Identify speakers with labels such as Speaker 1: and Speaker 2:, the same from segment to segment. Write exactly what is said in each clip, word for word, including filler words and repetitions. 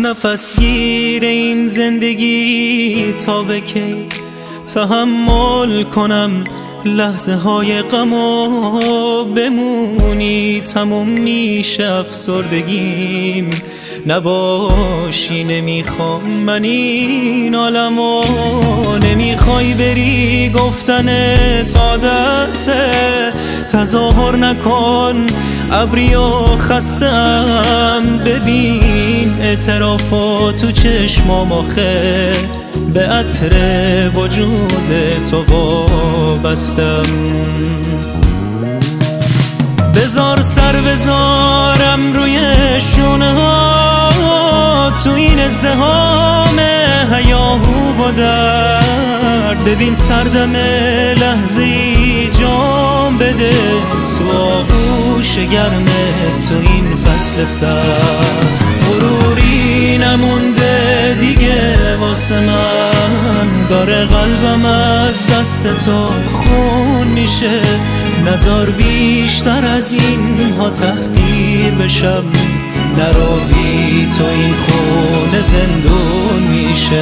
Speaker 1: نفس گیر این زندگی تا به کی تحمل کنم لحظه های غم و بمونی تموم میشه افسردگیم نباشی نمیخوام من این عالمو نمیخوای بری گفتنت عادته تظاهر نکن ابری و خستم ببین اعترافات تو چشمام آخه به عطر وجود تو وابستم بذار سر بذارم روی شونه ها تو این ازدحام هیاهو و درد ببین سردم لحظه ای جام بده تو آغوش گرم تو این فصل سرد غروری نمونده دیگه واسه من داره قلبم از دست تو خون میشه نزار بیشتر از این ها تحقیر بشم نرو بی تو این خونه زندون میشه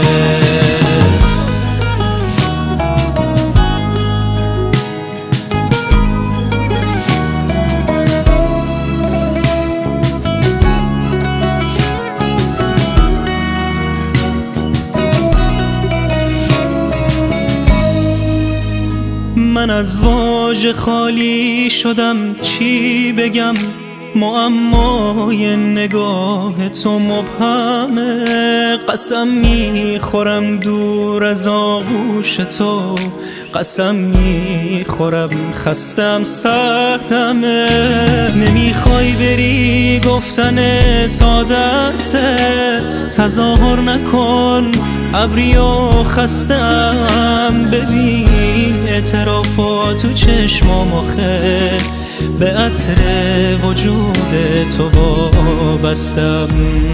Speaker 1: من از واژه خالی شدم چی بگم معمای نگاه تو مبهمه قسم میخورم دور از آغوش تو قسم میخورم خستم سردمه نمیخوای بری گفتنت عادته تظاهر نکن ابری و خستم ببین اعترافات تو چشمام آخه به عطر وجود تو وابستم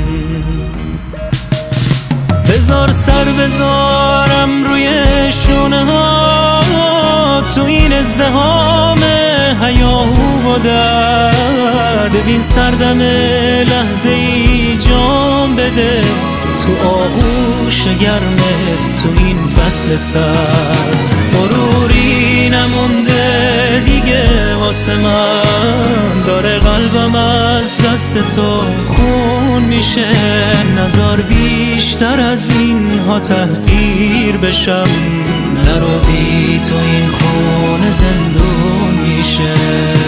Speaker 1: بذار سر بذارم روی شونه ها تو این ازدحام هیاهو و درد ببین سردم لحظه ای جام بده تو آغوش گرم تو این فصل سرد غروری نمونده دیگه واسه من داره قلبم از دست تو خون میشه نزار بیشتر از این ها تحقیر بشم نرو بی تو این خونه زندون میشه